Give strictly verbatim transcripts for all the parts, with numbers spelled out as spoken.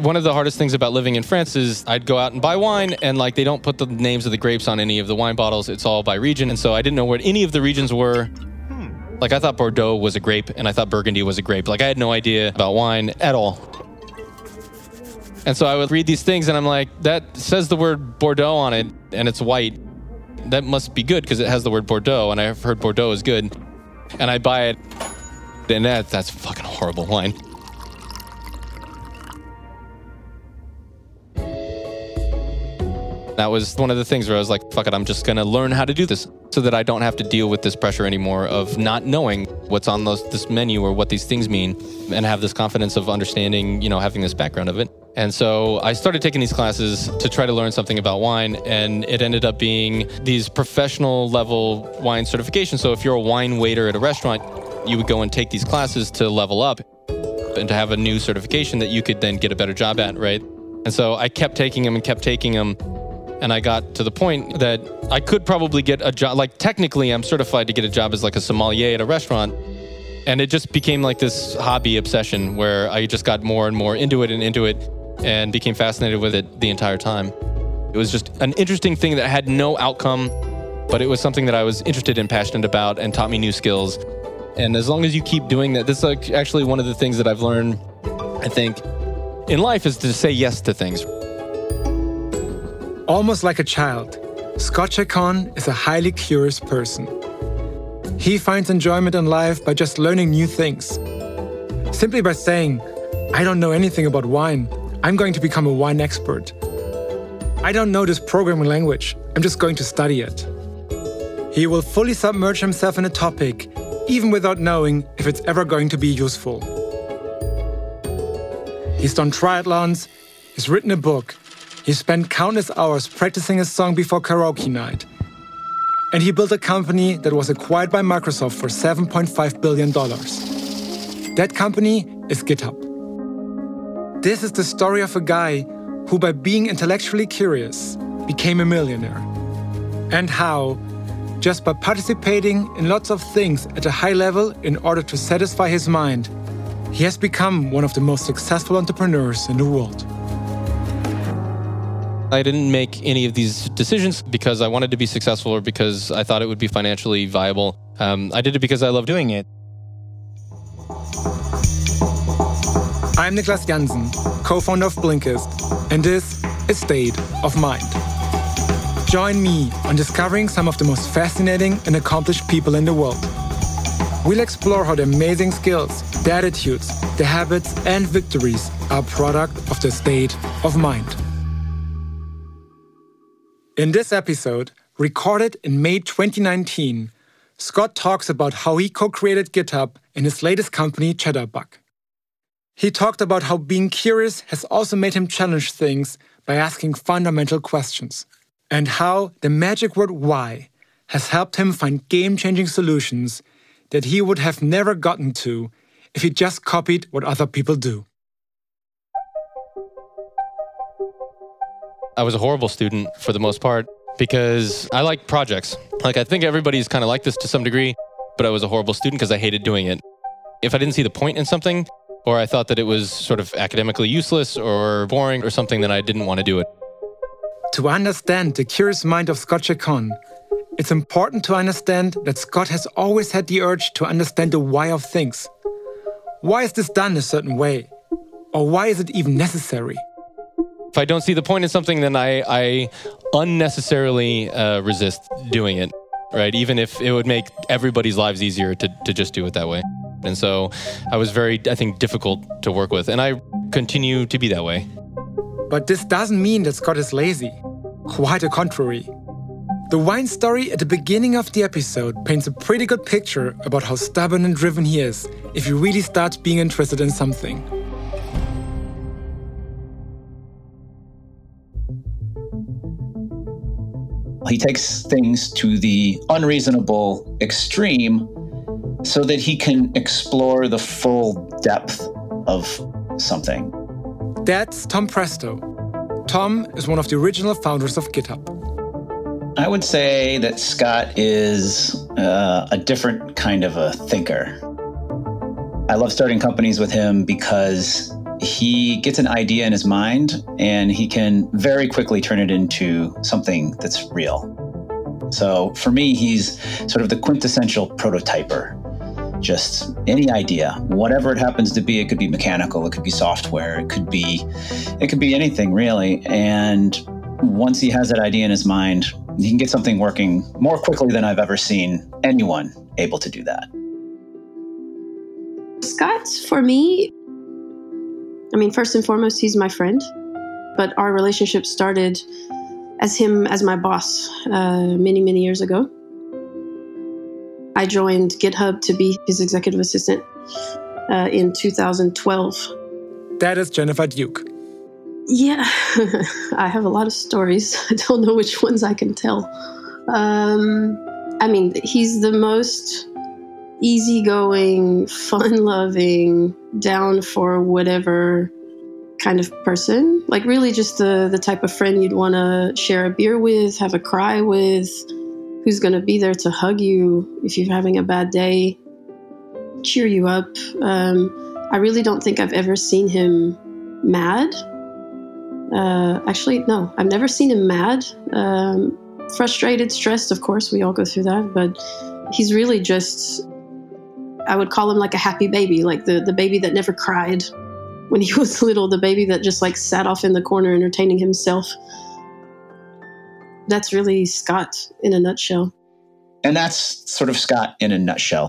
one of the hardest things about living in France is I'd go out and buy wine and like they don't put the names of the grapes on any of the wine bottles. It's all by region. And so I didn't know what any of the regions were. Like I thought Bordeaux was a grape and I thought Burgundy was a grape. Like I had no idea about wine at all. And so I would read these things and I'm like, that says the word Bordeaux on it and it's white. That must be good because it has the word Bordeaux and I've heard Bordeaux is good. And I buy it and that, that's fucking horrible wine. That was one of the things where I was like, fuck it, I'm just going to learn how to do this so that I don't have to deal with this pressure anymore of not knowing what's on those, this menu or what these things mean and have this confidence of understanding, you know, having this background of it. And so I started taking these classes to try to learn something about wine, and it ended up being these professional level wine certifications. So if you're a wine waiter at a restaurant, you would go and take these classes to level up and to have a new certification that you could then get a better job at, right? And so I kept taking them and kept taking them. And I got to the point that I could probably get a job. Like technically, I'm certified to get a job as like a sommelier at a restaurant. And it just became like this hobby obsession where I just got more and more into it and into it and became fascinated with it the entire time. It was just an interesting thing that had no outcome, but it was something that I was interested in, passionate about, and taught me new skills. And as long as you keep doing that, this is like actually one of the things that I've learned, I think, in life is to say yes to things. Almost like a child, Scott Chacon is a highly curious person. He finds enjoyment in life by just learning new things. Simply by saying, I don't know anything about wine, I'm going to become a wine expert. I don't know this programming language, I'm just going to study it. He will fully submerge himself in a topic, even without knowing if it's ever going to be useful. He's done triathlons, he's written a book, he spent countless hours practicing his song before karaoke night. And he built a company that was acquired by Microsoft for seven point five billion dollars. That company is GitHub. This is the story of a guy who, by being intellectually curious, became a millionaire. And how, just by participating in lots of things at a high level in order to satisfy his mind, he has become one of the most successful entrepreneurs in the world. I didn't make any of these decisions because I wanted to be successful or because I thought it would be financially viable. Um, I did it because I love doing it. I'm Niklas Jansen, co-founder of Blinkist, and this is State of Mind. Join me on discovering some of the most fascinating and accomplished people in the world. We'll explore how their amazing skills, their attitudes, their habits, and victories are a product of the state of mind. In this episode, recorded in May twenty nineteen, Scott talks about how he co-created GitHub in his latest company, Cheddarbug. He talked about how being curious has also made him challenge things by asking fundamental questions, and how the magic word why has helped him find game-changing solutions that he would have never gotten to if he just copied what other people do. I was a horrible student for the most part because I like projects. Like I think everybody's kind of like this to some degree, but I was a horrible student because I hated doing it. If I didn't see the point in something, or I thought that it was sort of academically useless or boring or something, then I didn't want to do it. To understand the curious mind of Scott Chacon, it's important to understand that Scott has always had the urge to understand the why of things. Why is this done a certain way? Or why is it even necessary? If I don't see the point in something, then I, I unnecessarily uh, resist doing it, right? Even if it would make everybody's lives easier to, to just do it that way. And so I was very, I think, difficult to work with. And I continue to be that way. But this doesn't mean that Scott is lazy. Quite the contrary. The wine story at the beginning of the episode paints a pretty good picture about how stubborn and driven he is if he really starts being interested in something. He takes things to the unreasonable extreme so that he can explore the full depth of something. That's Tom Presto. Tom is one of the original founders of GitHub. I would say that Scott is uh, a different kind of a thinker. I love starting companies with him because he gets an idea in his mind and he can very quickly turn it into something that's real. So for me, he's sort of the quintessential prototyper. Just any idea, whatever it happens to be. It could be mechanical, it could be software, it could be, it could be anything really. And once he has that idea in his mind, he can get something working more quickly than I've ever seen anyone able to do that. Scott, for me, I mean, first and foremost, he's my friend, but our relationship started as him as my boss uh, many, many years ago. I joined GitHub to be his executive assistant uh, in two thousand twelve. That is Jennifer Duke. Yeah, I have a lot of stories. I don't know which ones I can tell. Um, I mean, he's the most easygoing, fun-loving, down for whatever kind of person. Like really just the, the type of friend you'd want to share a beer with, have a cry with, who's going to be there to hug you if you're having a bad day, cheer you up. Um, I really don't think I've ever seen him mad. Uh, actually, no, I've never seen him mad. Um, frustrated, stressed, of course, we all go through that, but he's really just, I would call him like a happy baby, like the, the baby that never cried when he was little, the baby that just like sat off in the corner entertaining himself. That's really Scott in a nutshell. And that's sort of Scott in a nutshell.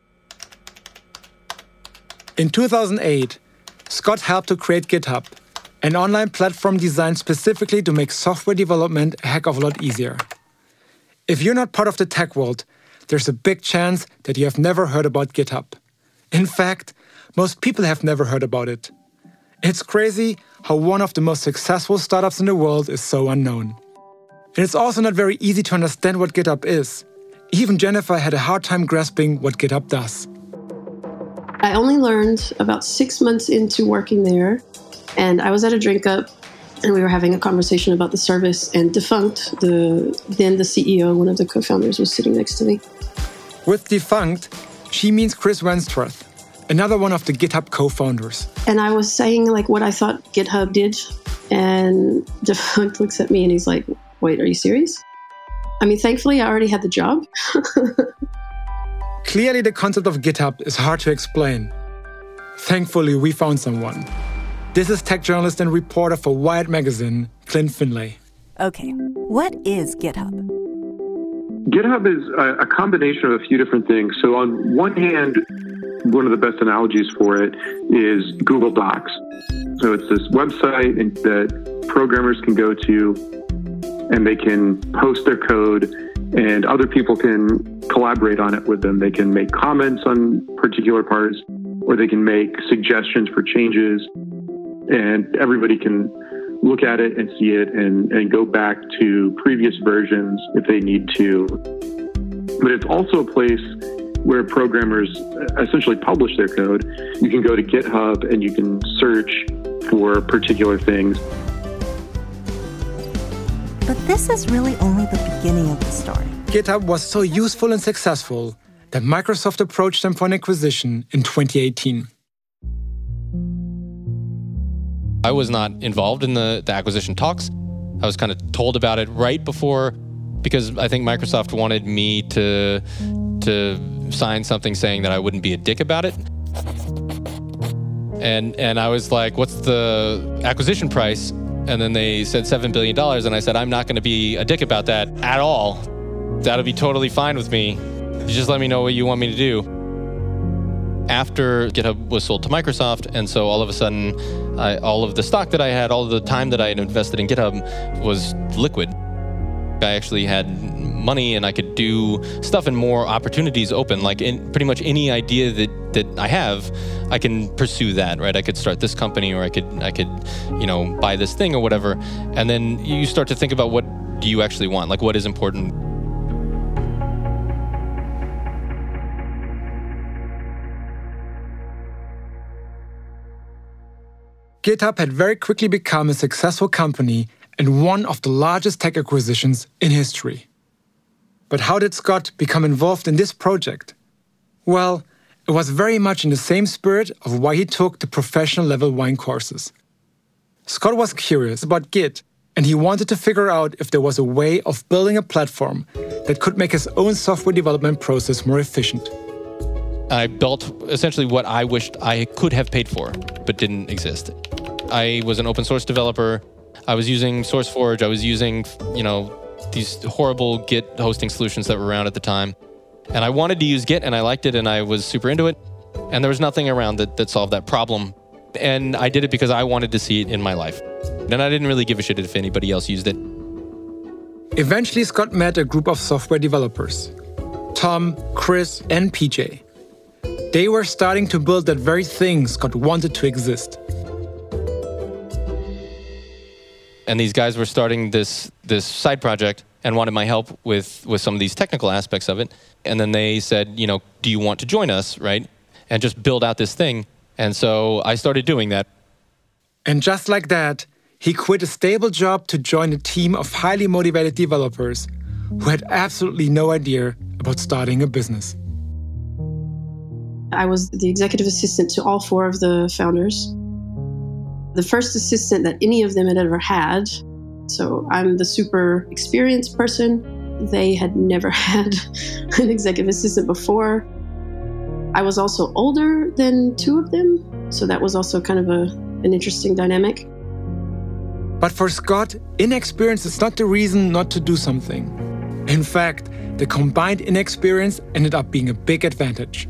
In two thousand eight, Scott helped to create GitHub, an online platform designed specifically to make software development a heck of a lot easier. If you're not part of the tech world, there's a big chance that you have never heard about GitHub. In fact, most people have never heard about it. It's crazy how one of the most successful startups in the world is so unknown. And it's also not very easy to understand what GitHub is. Even Jennifer had a hard time grasping what GitHub does. I only learned about six months into working there, and I was at a drink up, and we were having a conversation about the service, and Defunct, the then the C E O, one of the co-founders, was sitting next to me. With Defunct, she means Chris Wenstorth, another one of the GitHub co-founders. And I was saying like what I thought GitHub did, and Defunct looks at me and he's like, wait, are you serious? I mean, thankfully, I already had the job. Clearly, the concept of GitHub is hard to explain. Thankfully, we found someone. This is tech journalist and reporter for Wired Magazine, Clint Finlay. Okay, what is GitHub? GitHub is a, a combination of a few different things. So on one hand, one of the best analogies for it is Google Docs. So it's this website that programmers can go to, and they can post their code, and other people can collaborate on it with them. They can make comments on particular parts, or they can make suggestions for changes, and everybody can look at it and see it and, and go back to previous versions if they need to. But it's also a place where programmers essentially publish their code. You can go to GitHub and you can search for particular things. But this is really only the beginning of the story. GitHub was so useful and successful that Microsoft approached them for an acquisition in twenty eighteen. I was not involved in the, the acquisition talks. I was kind of told about it right before, because I think Microsoft wanted me to, to sign something saying that I wouldn't be a dick about it. And, and I was like, what's the acquisition price? And then they said seven billion dollars, and I said, I'm not going to be a dick about that at all. That'll be totally fine with me. You just let me know what you want me to do. After GitHub was sold to Microsoft, and so all of a sudden, I, all of the stock that I had, all of the time that I had invested in GitHub was liquid. I actually had money, and I could do stuff, and more opportunities open. Like in pretty much any idea that, that I have, I can pursue that, right? I could start this company, or I could, I could, you know, buy this thing or whatever. And then you start to think about, what do you actually want? Like, what is important? GitHub had very quickly become a successful company and one of the largest tech acquisitions in history. But how did Scott become involved in this project? Well, It was very much in the same spirit of why he took the professional level wine courses. Scott was curious about Git, and he wanted to figure out if there was a way of building a platform that could make his own software development process more efficient. I built essentially what I wished I could have paid for, but didn't exist. I was an open source developer. I was using SourceForge. I was using, you know, these horrible Git hosting solutions that were around at the time. And I wanted to use Git, and I liked it, and I was super into it. And there was nothing around that that solved that problem. And I did it because I wanted to see it in my life. And I didn't really give a shit if anybody else used it. Eventually, Scott met a group of software developers, Tom, Chris, and P J. They were starting to build that very thing Scott wanted to exist. And these guys were starting this this side project and wanted my help with, with some of these technical aspects of it. And then they said, you know, do you want to join us, right? And just build out this thing. And so I started doing that. And just like that, he quit a stable job to join a team of highly motivated developers who had absolutely no idea about starting a business. I was the executive assistant to all four of the founders. The first assistant that any of them had ever had. So I'm the super experienced person. They had never had an executive assistant before. I was also older than two of them. So that was also kind of a, an interesting dynamic. But for Scott, inexperience is not the reason not to do something. In fact, the combined inexperience ended up being a big advantage.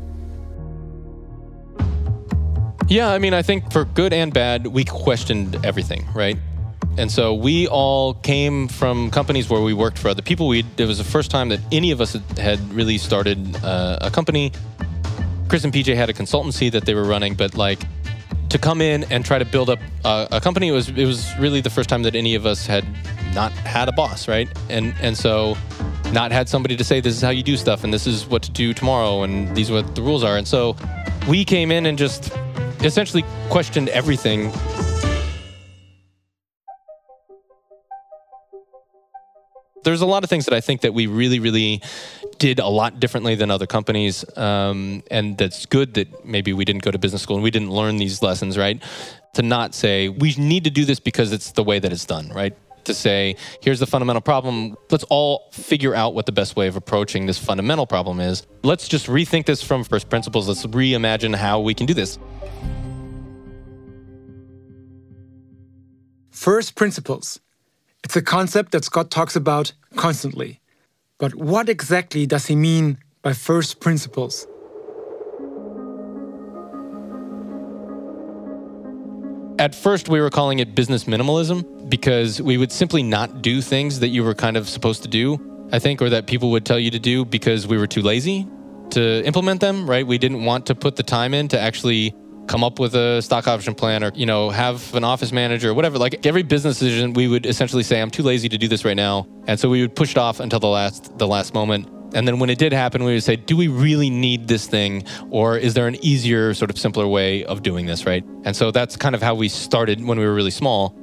Yeah, I mean, I think for good and bad, we questioned everything, right? And so we all came from companies where we worked for other people. We It was the first time that any of us had really started uh, a company. Chris and P J had a consultancy that they were running, but like to come in and try to build up a, a company, it was it was really the first time that any of us had not had a boss, right? And and so not had somebody to say, this is how you do stuff, and this is what to do tomorrow, and these are what the rules are. And so we came in and just essentially questioned everything. There's a lot of things that I think that we really, really did a lot differently than other companies. Um, and that's good that maybe we didn't go to business school and we didn't learn these lessons, right? To not say, we need to do this because it's the way that it's done, right? To say, here's the fundamental problem. Let's all figure out what the best way of approaching this fundamental problem is. Let's just rethink this from first principles. Let's reimagine how we can do this. First principles. It's a concept that Scott talks about constantly. But what exactly does he mean by first principles? At first, we were calling it business minimalism because we would simply not do things that you were kind of supposed to do, I think, or that people would tell you to do because we were too lazy to implement them, right? We didn't want to put the time in to actually come up with a stock option plan or, you know, have an office manager or whatever. Like every business decision, we would essentially say, I'm too lazy to do this right now. And so we would push it off until the last the last moment. And then when it did happen, we would say, do we really need this thing? Or is there an easier, sort of simpler way of doing this, right? And so that's kind of how we started when we were really small.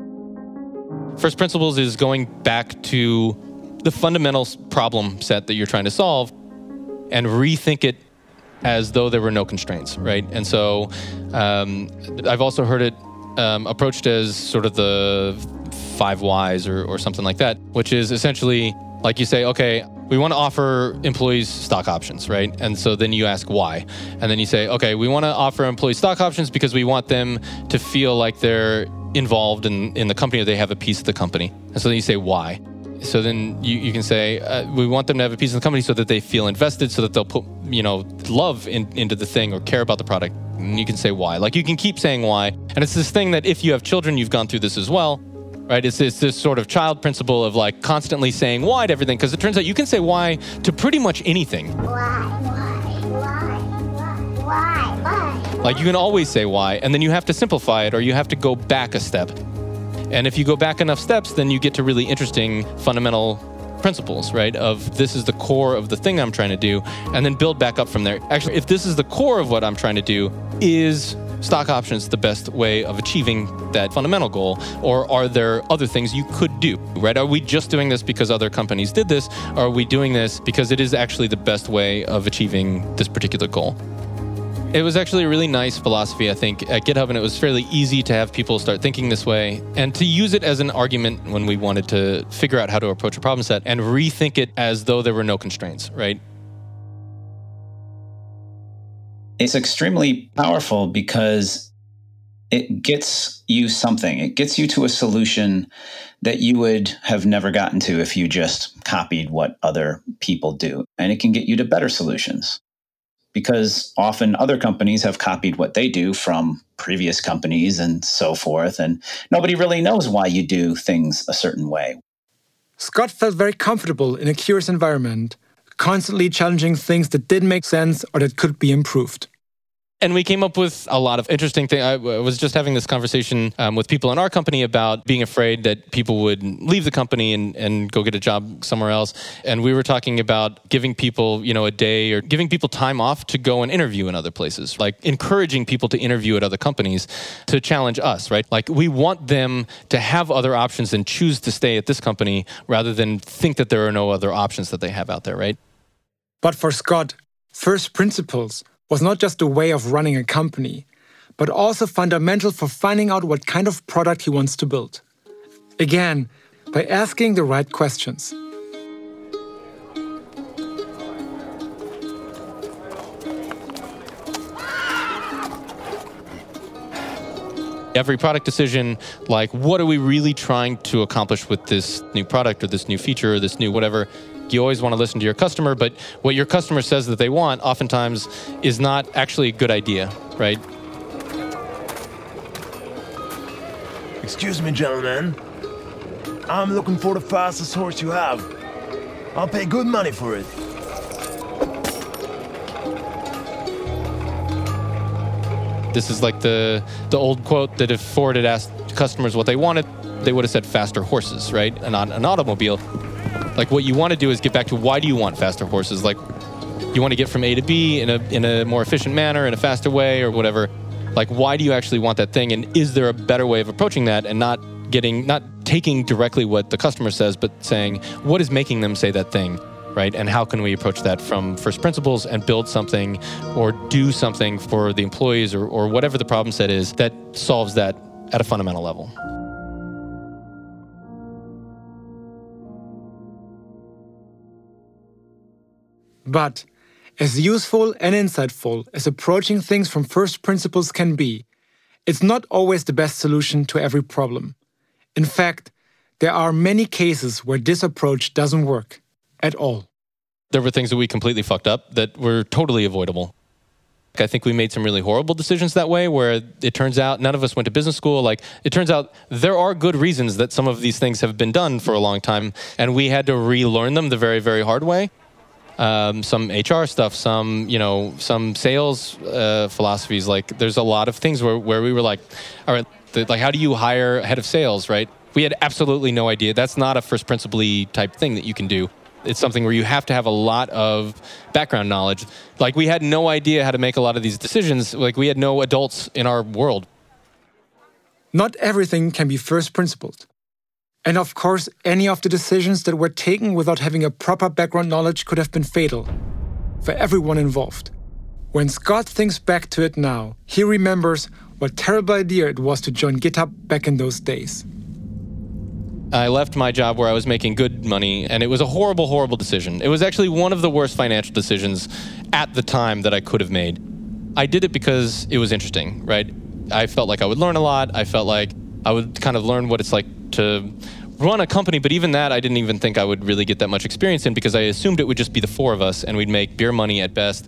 First principles is going back to the fundamental problem set that you're trying to solve and rethink it as though there were no constraints, right? And so um, I've also heard it um, approached as sort of the five whys or, or something like that, which is essentially like you say, okay, we want to offer employees stock options, right? And so then you ask why. And then you say, okay, we want to offer employees stock options because we want them to feel like they're involved in, in the company or they have a piece of the company. And so then you say why. So then you, you can say, uh, we want them to have a piece of the company so that they feel invested, so that they'll put, you know, love in, into the thing or care about the product. And you can say why. Like you can keep saying why. And it's this thing that if you have children, you've gone through this as well, right? It's this, this sort of child principle of like constantly saying why to everything. Because it turns out you can say why to pretty much anything. Why, why, why, why, why, why? Like you can always say why, and then you have to simplify it or you have to go back a step. And if you go back enough steps, then you get to really interesting fundamental principles, right? Of this is the core of the thing I'm trying to do, and then build back up from there. Actually, if this is the core of what I'm trying to do, is stock options the best way of achieving that fundamental goal? Or are there other things you could do, right? Are we just doing this because other companies did this? Or are we doing this because it is actually the best way of achieving this particular goal? It was actually a really nice philosophy, I think, at GitHub, and it was fairly easy to have people start thinking this way and to use it as an argument when we wanted to figure out how to approach a problem set and rethink it as though there were no constraints, right? It's extremely powerful because it gets you something. It gets you to a solution that you would have never gotten to if you just copied what other people do. And it can get you to better solutions, because often other companies have copied what they do from previous companies and so forth, and nobody really knows why you do things a certain way. Scott felt very comfortable in a curious environment, constantly challenging things that didn't make sense or that could be improved. And we came up with a lot of interesting things. I was just having this conversation um, with people in our company about being afraid that people would leave the company and, and go get a job somewhere else. And we were talking about giving people, you know, a day or giving people time off to go and interview in other places, like encouraging people to interview at other companies to challenge us, right? Like we want them to have other options and choose to stay at this company rather than think that there are no other options that they have out there, right? But for Scott, first principles was not just a way of running a company, but also fundamental for finding out what kind of product he wants to build. Again, by asking the right questions. Every product decision, like what are we really trying to accomplish with this new product or this new feature or this new whatever, you always want to listen to your customer, but what your customer says that they want oftentimes is not actually a good idea, right? Excuse me, gentlemen. I'm looking for the fastest horse you have. I'll pay good money for it. This is like the, the old quote that if Ford had asked customers what they wanted, they would have said faster horses, right? And on an automobile. Like what you want to do is get back to why do you want faster horses? Like you want to get from A to B in a in a more efficient manner, in a faster way or whatever. Like why do you actually want that thing? And is there a better way of approaching that and not getting, not taking directly what the customer says, but saying what is making them say that thing, right? And how can we approach that from first principles and build something or do something for the employees or, or whatever the problem set is that solves that at a fundamental level. But as useful and insightful as approaching things from first principles can be, it's not always the best solution to every problem. In fact, there are many cases where this approach doesn't work at all. There were things that we completely fucked up that were totally avoidable. I think we made some really horrible decisions that way where it turns out none of us went to business school. Like it turns out there are good reasons that some of these things have been done for a long time and we had to relearn them the very, very hard way. Um, some H R stuff, some, you know, some sales uh, philosophies. Like there's a lot of things where, where we were like, all right, the, like how do you hire a head of sales, right? We had absolutely no idea. That's not a first principle-y type thing that you can do. It's something where you have to have a lot of background knowledge. Like we had no idea how to make a lot of these decisions. Like we had no adults in our world. Not everything can be first principled. And of course, any of the decisions that were taken without having a proper background knowledge could have been fatal for everyone involved. When Scott thinks back to it now, he remembers what terrible idea it was to join GitHub back in those days. I left my job where I was making good money, and it was a horrible, horrible decision. It was actually one of the worst financial decisions at the time that I could have made. I did it because it was interesting, right? I felt like I would learn a lot. I felt like I would kind of learn what it's like to run a company, but even that I didn't even think I would really get that much experience in because I assumed it would just be the four of us and we'd make beer money at best.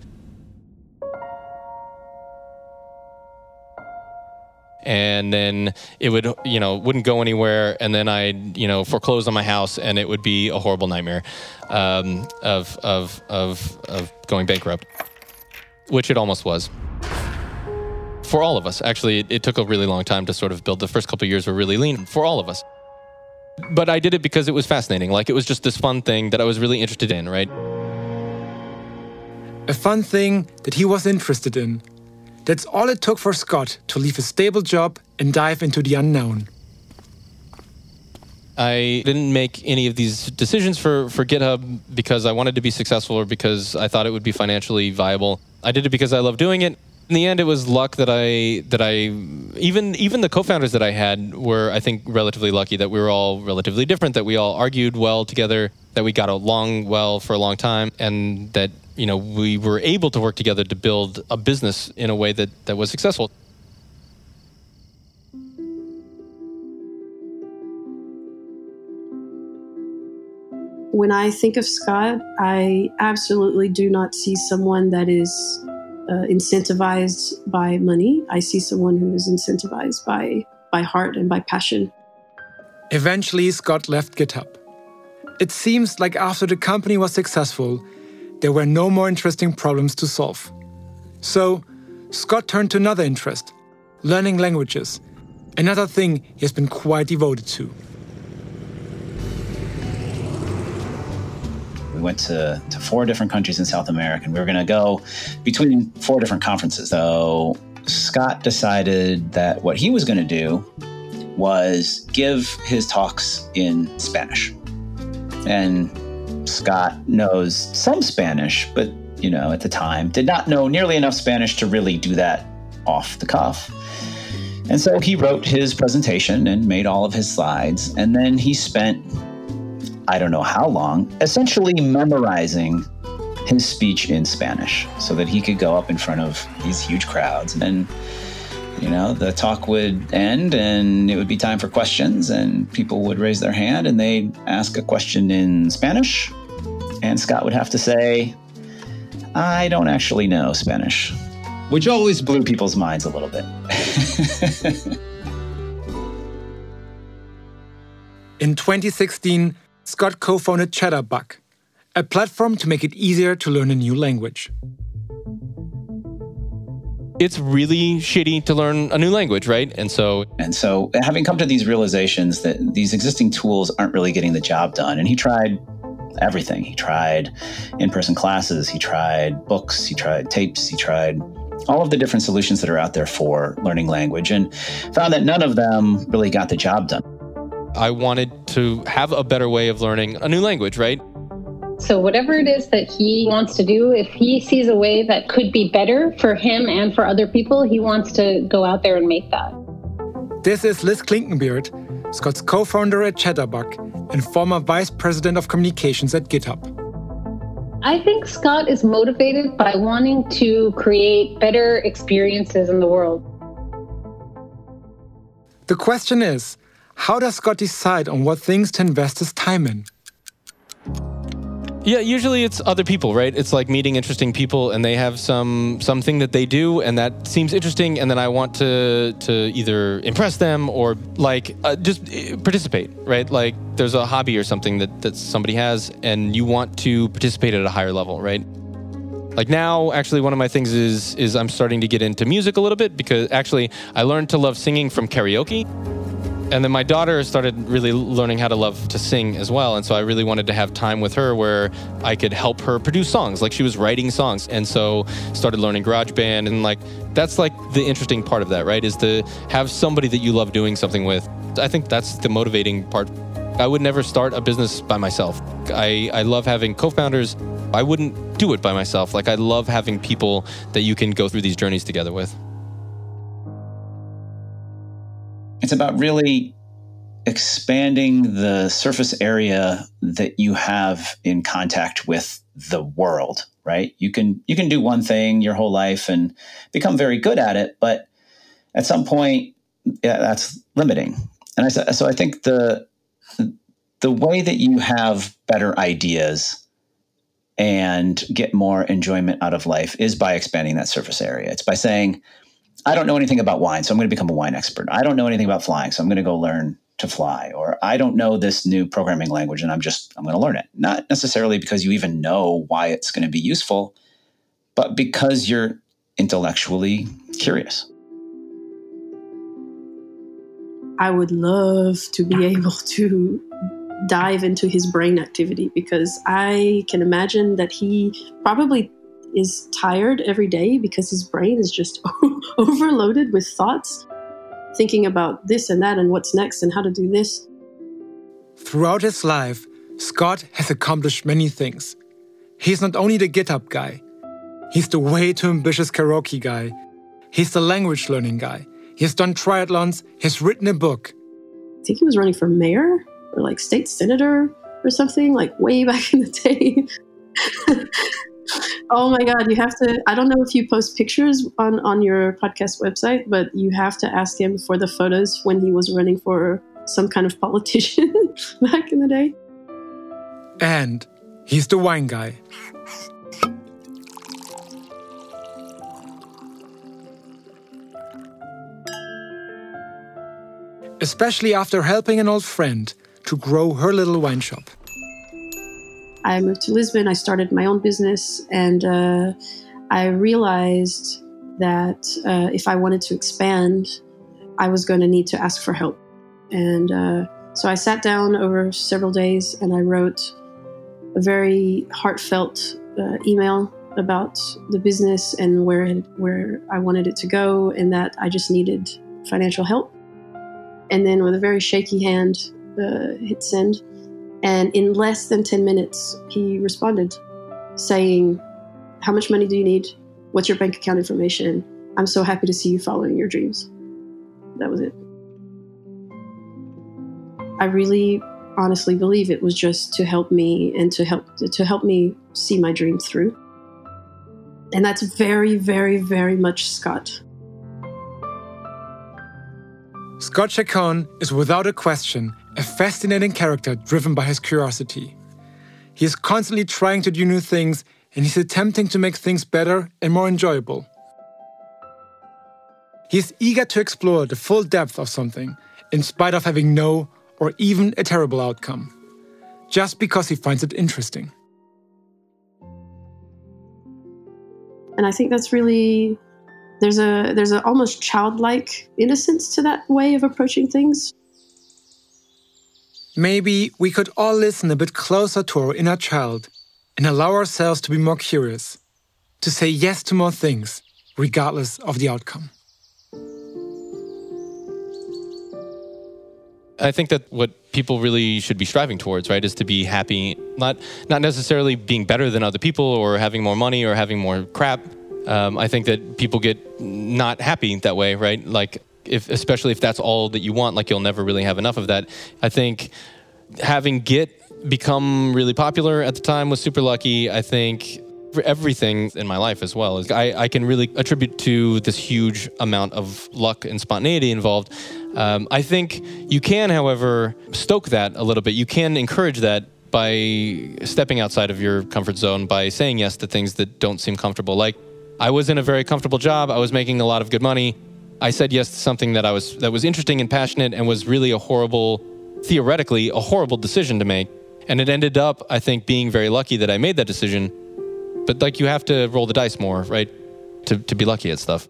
And then it would, you know, wouldn't go anywhere, and then I'd, you know, foreclose on my house, and it would be a horrible nightmare um, of, of, of, of going bankrupt, which it almost was. For all of us. Actually, it, it took a really long time to sort of build. The first couple of years were really lean for all of us. But I did it because it was fascinating. Like, it was just this fun thing that I was really interested in, right? A fun thing that he was interested in. That's all it took for Scott to leave a stable job and dive into the unknown. I didn't make any of these decisions for, for GitHub because I wanted to be successful or because I thought it would be financially viable. I did it because I love doing it. In the end, it was luck that I that I even even the co-founders that I had were, I think, relatively lucky that we were all relatively different, that we all argued well together, that we got along well for a long time, and that, you know, we were able to work together to build a business in a way that, that was successful. When I think of Scott, I absolutely do not see someone that is uh, incentivized by money. I see someone who is incentivized by, by heart and by passion. Eventually, Scott left GitHub. It seems like after the company was successful, there were no more interesting problems to solve. So, Scott turned to another interest, learning languages, another thing he has been quite devoted to. We went to, to four different countries in South America, and we were going to go between four different conferences. So Scott decided that what he was going to do was give his talks in Spanish. And Scott knows some Spanish, but, you know, at the time did not know nearly enough Spanish to really do that off the cuff. And so he wrote his presentation and made all of his slides. And then he spent, I don't know how long, essentially memorizing his speech in Spanish so that he could go up in front of these huge crowds. And then, you know, the talk would end and it would be time for questions, and people would raise their hand and they'd ask a question in Spanish. And Scott would have to say, I don't actually know Spanish, which always blew people's minds a little bit. In twenty sixteen, Scott co-founded Chatterbug, a platform to make it easier to learn a new language. It's really shitty to learn a new language, right? And so... And so having come to these realizations that these existing tools aren't really getting the job done, and he tried everything. He tried in-person classes, he tried books, he tried tapes, he tried all of the different solutions that are out there for learning language, and found that none of them really got the job done. I wanted to have a better way of learning a new language, right? So whatever it is that he wants to do, if he sees a way that could be better for him and for other people, he wants to go out there and make that. This is Liz Klinkenbeard, Scott's co-founder at Chatterbug and former vice president of communications at GitHub. I think Scott is motivated by wanting to create better experiences in the world. The question is, how does Scott decide on what things to invest his time in? Yeah, usually it's other people, right? It's like meeting interesting people, and they have some something that they do, and that seems interesting, and then I want to to either impress them or like uh, just participate, right? Like there's a hobby or something that, that somebody has, and you want to participate at a higher level, right? Like now, actually, one of my things is is I'm starting to get into music a little bit, because actually I learned to love singing from karaoke. And then my daughter started really learning how to love to sing as well. And so I really wanted to have time with her where I could help her produce songs. Like she was writing songs. And so started learning GarageBand. And like, that's like the interesting part of that, right? Is to have somebody that you love doing something with. I think that's the motivating part. I would never start a business by myself. I, I love having co-founders. I wouldn't do it by myself. Like I love having people that you can go through these journeys together with. It's about really expanding the surface area that you have in contact with the world, right? You can you can do one thing your whole life and become very good at it, but at some point, yeah, that's limiting. And I so I think the the way that you have better ideas and get more enjoyment out of life is by expanding that surface area. It's by saying, I don't know anything about wine, so I'm going to become a wine expert. I don't know anything about flying, so I'm going to go learn to fly. Or I don't know this new programming language, and I'm just, I'm going to learn it. Not necessarily because you even know why it's going to be useful, but because you're intellectually curious. I would love to be able to dive into his brain activity, because I can imagine that he probably is tired every day because his brain is just overloaded with thoughts, thinking about this and that and what's next and how to do this. Throughout his life, Scott has accomplished many things. He's not only the GitHub guy, he's the way too ambitious karaoke guy, He's the language learning guy. He has done triathlons. He's written a book. I think he was running for mayor or like state senator or something, like way back in the day. Oh my God, you have to, I don't know if you post pictures on, on your podcast website, but you have to ask him for the photos when he was running for some kind of politician back in the day. And he's the wine guy. Especially after helping an old friend to grow her little wine shop. I moved to Lisbon, I started my own business, and uh, I realized that uh, if I wanted to expand, I was going to need to ask for help. And uh, so I sat down over several days and I wrote a very heartfelt uh, email about the business and where it, where I wanted it to go, and that I just needed financial help. And then with a very shaky hand, uh, hit send. And in less than ten minutes, he responded saying, "How much money do you need? What's your bank account information? I'm so happy to see you following your dreams." That was it. I really honestly believe it was just to help me and to help to help me see my dream through. And that's very, very, very much Scott. Scott Chacon is without a question a fascinating character driven by his curiosity. He is constantly trying to do new things, and he's attempting to make things better and more enjoyable. He is eager to explore the full depth of something, in spite of having no or even a terrible outcome, just because he finds it interesting. And I think that's really, there's a there's an almost childlike innocence to that way of approaching things. Maybe we could all listen a bit closer to our inner child and allow ourselves to be more curious, to say yes to more things, regardless of the outcome. I think that what people really should be striving towards, right, is to be happy, not not necessarily being better than other people or having more money or having more crap. Um, I think that people get not happy that way, right? Like, if especially if that's all that you want, like you'll never really have enough of that. I think having Git become really popular at the time was super lucky. I think for everything in my life as well is I, I can really attribute to this huge amount of luck and spontaneity involved. Um, I think you can, however, stoke that a little bit. You can encourage that by stepping outside of your comfort zone, by saying yes to things that don't seem comfortable. Like, I was in a very comfortable job. I was making a lot of good money. I said yes to something that I was that was interesting and passionate and was really a horrible, theoretically, a horrible decision to make. And it ended up, I think, being very lucky that I made that decision. But like, you have to roll the dice more, right? To to be lucky at stuff.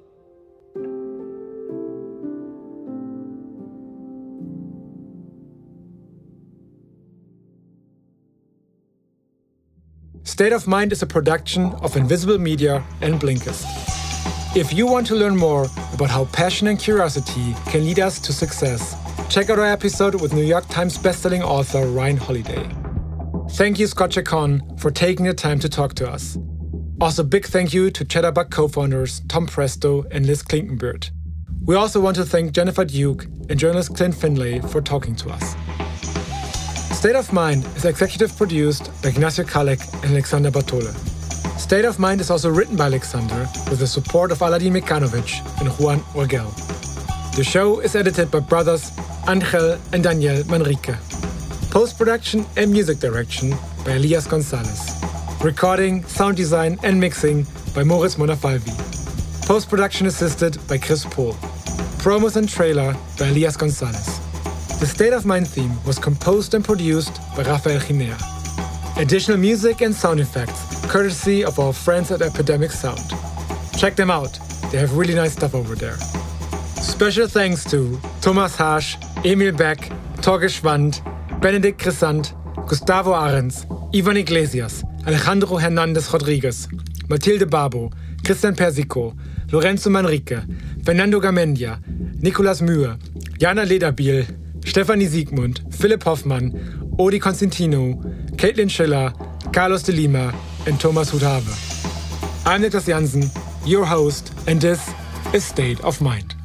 State of Mind is a production of Invisible Media and Blinkist. If you want to learn more about how passion and curiosity can lead us to success, check out our episode with New York Times bestselling author Ryan Holiday. Thank you, Scott Chacon, for taking the time to talk to us. Also, big thank you to Chatterbug co-founders Tom Presto and Liz Klinkenbeard. We also want to thank Jennifer Duke and journalist Clint Finlay for talking to us. State of Mind is executive produced by Ignacio Kalek and Alexander Bartole. State of Mind is also written by Alexander with the support of Aladin Mikanovic and Juan Orgel. The show is edited by brothers Angel and Daniel Manrique. Post-production and music direction by Elias Gonzalez. Recording, sound design and mixing by Moritz Monafalvi. Post-production assisted by Chris Pohl. Promos and trailer by Elias Gonzalez. The State of Mind theme was composed and produced by Rafael Ginea. Additional music and sound effects courtesy of our friends at Epidemic Sound. Check them out, they have really nice stuff over there. Special thanks to Thomas Hasch, Emil Beck, Torge Schwand, Benedikt Chrysant, Gustavo Arens, Ivan Iglesias, Alejandro Hernandez Rodriguez, Matilde Babo, Christian Persico, Lorenzo Manrique, Fernando Gamendia, Nicolas Mühe, Jana Lederbiel, Stefanie Siegmund, Philipp Hoffmann, Odi Constantino, Caitlin Schiller, Carlos de Lima, and Thomas Hutave. I'm Niklas Jansen, your host, and this a state of mind.